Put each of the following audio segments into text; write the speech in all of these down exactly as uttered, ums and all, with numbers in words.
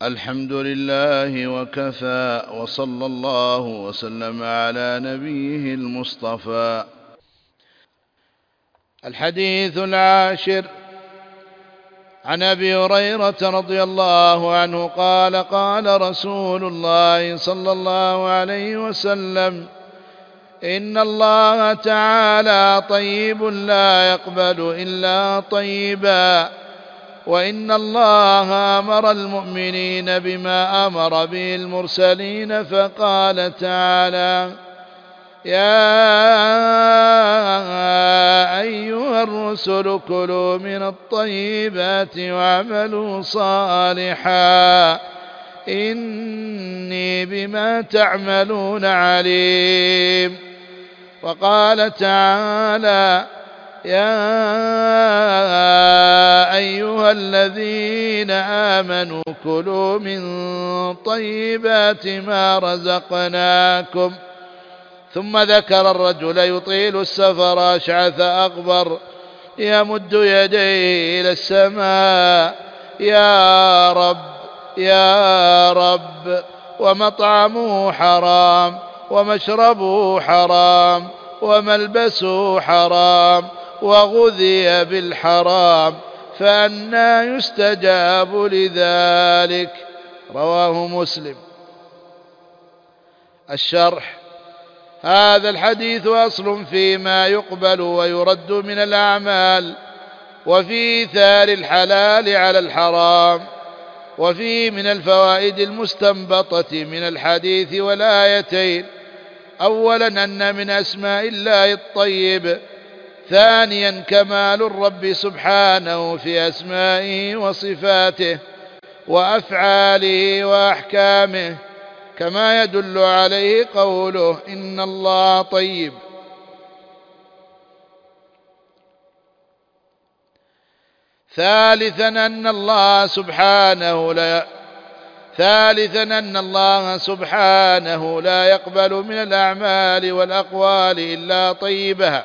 الحمد لله وكفى، وصلى الله وسلم على نبيه المصطفى. الحديث العاشر عن أبي هريرة رضي الله عنه قال قال رسول الله صلى الله عليه وسلم: إن الله تعالى طيب لا يقبل إلا طيبا، وإن الله أمر المؤمنين بما أمر به المرسلين، فقال تعالى: يا أيها الرسل كلوا من الطيبات واعملوا صالحا إني بما تعملون عليم. وقال تعالى: يا أيها الذين آمنوا كلوا من طيبات ما رزقناكم. ثم ذكر الرجل يطيل السفر أشعث أغبر يمد يديه إلى السماء: يا رب يا رب، ومطعمه حرام ومشربه حرام وملبسه حرام وغذي بالحرام، فأنى يستجاب لذلك؟ رواه مسلم. الشرح: هذا الحديث أصل فيما يقبل ويرد من الأعمال، وفي إيثار الحلال على الحرام. وفيه من الفوائد المستنبطة من الحديث والآيتين: أولا أن من أسماء الله الطيب. ثانيا كمال الرب سبحانه في أسمائه وصفاته وأفعاله وأحكامه، كما يدل عليه قوله: إن الله طيب. ثالثا أن الله سبحانه لا ثالثا أن الله سبحانه لا يقبل من الأعمال والأقوال إلا طيبها.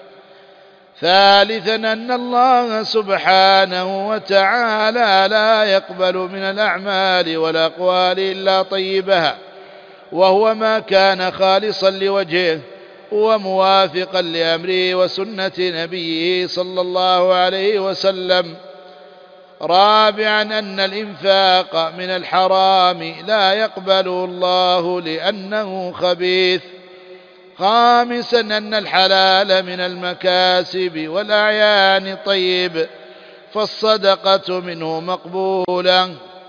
ثالثا أن الله سبحانه وتعالى لا يقبل من الأعمال والأقوال إلا طيبها، وهو ما كان خالصا لوجهه وموافقا لأمره وسنة نبيه صلى الله عليه وسلم. رابعا أن الإنفاق من الحرام لا يقبله الله لأنه خبيث. خامسا أن الحلال من المكاسب والأعيان طيب، فالصدقة منه مقبولة.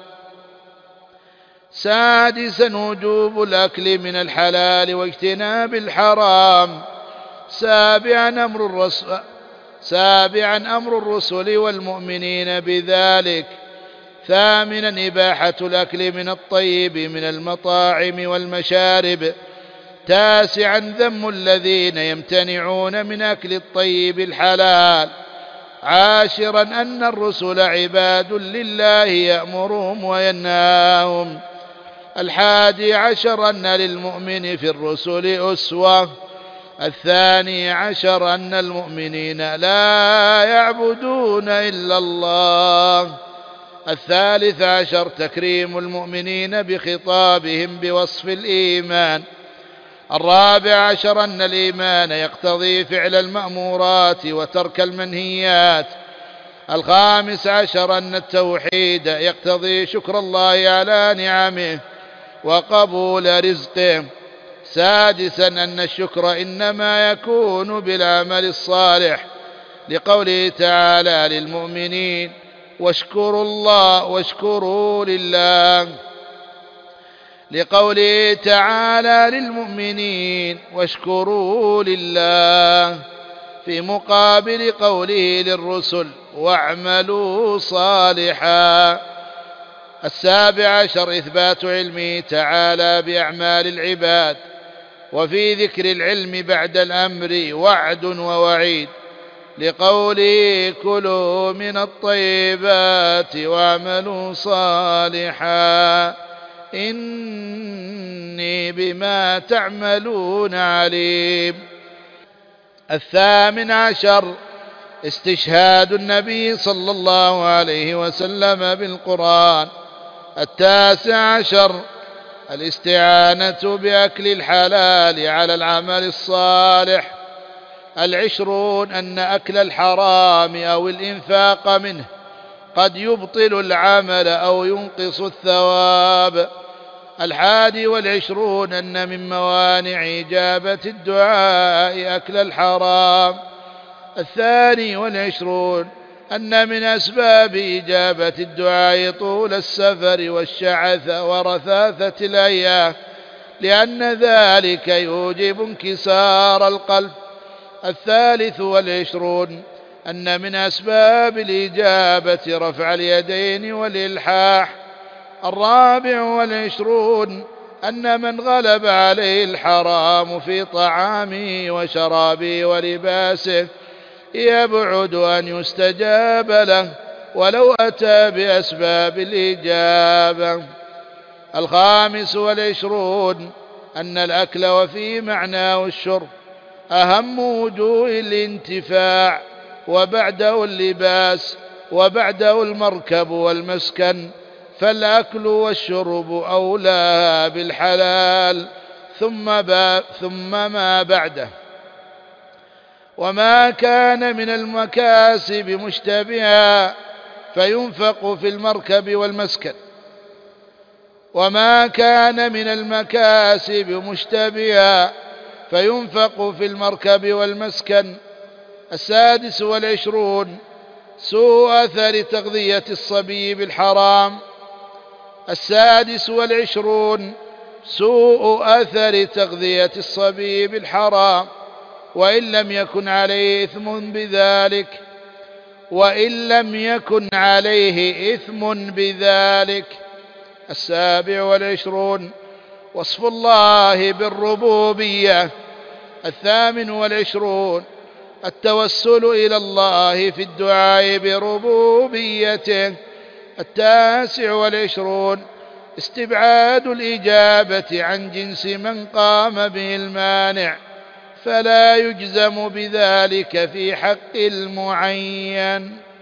سادسا وجوب الأكل من الحلال واجتناب الحرام. سابعا أمر الرسول سابعا أمر الرسل والمؤمنين بذلك. ثامنا إباحة الأكل من الطيب من المطاعم والمشارب. تاسعا ذم الذين يمتنعون من أكل الطيب الحلال. عاشرا أن الرسل عباد لله يأمرهم وينهاهم. الحادي عشر أن للمؤمن في الرسل أسوة. الثاني عشر أن المؤمنين لا يعبدون إلا الله. الثالث عشر تكريم المؤمنين بخطابهم بوصف الإيمان. الرابع عشر أن الإيمان يقتضي فعل المأمورات وترك المنهيات. الخامس عشر أن التوحيد يقتضي شكر الله على نعمه وقبول رزقه. سادسا أن الشكر إنما يكون بالعمل الصالح، لقوله تعالى للمؤمنين: واشكروا الله واشكروا لله. لقوله تعالى للمؤمنين: واشكروا لله، في مقابل قوله للرسل: واعملوا صالحا. السابع عشر إثبات علمه تعالى بأعمال العباد، وفي ذكر العلم بعد الأمر وعد ووعيد، لقوله: كلوا من الطيبات واعملوا صالحا إني بما تعملون عليم. الثامن عشر استشهاد النبي صلى الله عليه وسلم بالقرآن، التاسع عشر الاستعانة بأكل الحلال على العمل الصالح. العشرون أن أكل الحرام أو الإنفاق منه قد يبطل العمل أو ينقص الثواب. الحادي والعشرون أن من موانع إجابة الدعاء أكل الحرام. الثاني والعشرون أن من أسباب إجابة الدعاء طول السفر والشعث ورثاثة الأيام، لأن ذلك يوجب انكسار القلب. الثالث والعشرون أن من أسباب الإجابة رفع اليدين والإلحاح. الرابع والعشرون أن من غلب عليه الحرام في طعامه وشرابه ولباسه يبعد أن يستجاب له ولو أتى بأسباب الإجابة. الخامس والعشرون أن الأكل وفي معناه الشرب أهم وجوه الانتفاع، وبعده اللباس، وبعده المركب والمسكن، فالأكل والشرب أولى بالحلال ثم, ثم ما بعده. وما كان من المكاسب مشتبها فينفق في المركب والمسكن وما كان من المكاسب مشتبها فينفق في المركب والمسكن. السادس والعشرون سوء أثر تغذية الصبي بالحرام. السادس والعشرون سوء أثر تغذية الصبي بالحرام، وإن لم يكن عليه إثم بذلك وإن لم يكن عليه إثم بذلك. السابع والعشرون وصف الله بالربوبية. الثامن والعشرون التوسل إلى الله في الدعاء بربوبيته. التاسع والعشرون استبعاد الإجابة عن جنس من قام به المانع، فلا يجزم بذلك في حق المعين.